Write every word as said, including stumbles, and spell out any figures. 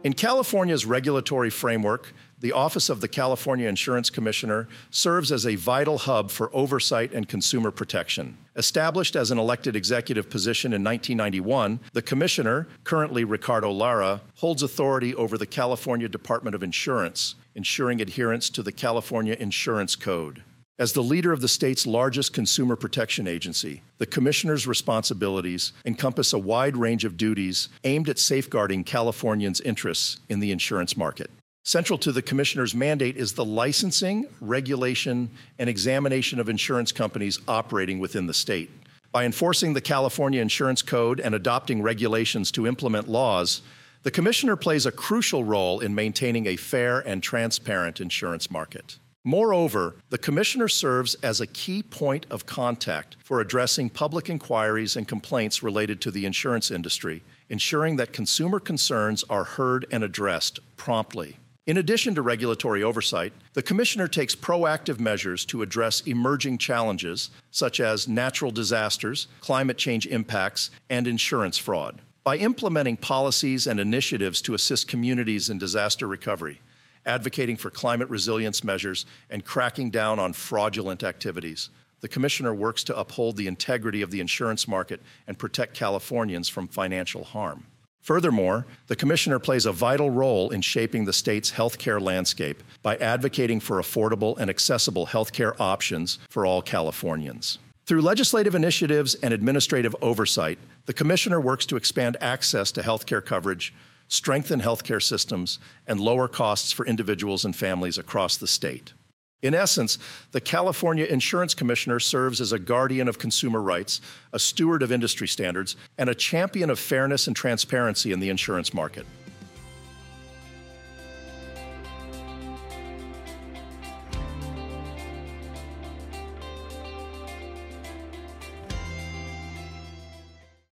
In California's regulatory framework, the Office of the California Insurance Commissioner serves as a vital hub for oversight and consumer protection. Established as an elected executive position in nineteen ninety-one, the Commissioner, currently Ricardo Lara, holds authority over the California Department of Insurance, ensuring adherence to the California Insurance Code. As the leader of the state's largest consumer protection agency, the Commissioner's responsibilities encompass a wide range of duties aimed at safeguarding Californians' interests in the insurance market. Central to the Commissioner's mandate is the licensing, regulation, and examination of insurance companies operating within the state. By enforcing the California Insurance Code and adopting regulations to implement laws, the Commissioner plays a crucial role in maintaining a fair and transparent insurance market. Moreover, the Commissioner serves as a key point of contact for addressing public inquiries and complaints related to the insurance industry, ensuring that consumer concerns are heard and addressed promptly. In addition to regulatory oversight, the Commissioner takes proactive measures to address emerging challenges such as natural disasters, climate change impacts, and insurance fraud. By implementing policies and initiatives to assist communities in disaster recovery, advocating for climate resilience measures, and cracking down on fraudulent activities, the Commissioner works to uphold the integrity of the insurance market and protect Californians from financial harm. Furthermore, the Commissioner plays a vital role in shaping the state's healthcare landscape by advocating for affordable and accessible healthcare options for all Californians. Through legislative initiatives and administrative oversight, the Commissioner works to expand access to healthcare coverage, strengthen healthcare systems, and lower costs for individuals and families across the state. In essence, the California Insurance Commissioner serves as a guardian of consumer rights, a steward of industry standards, and a champion of fairness and transparency in the insurance market.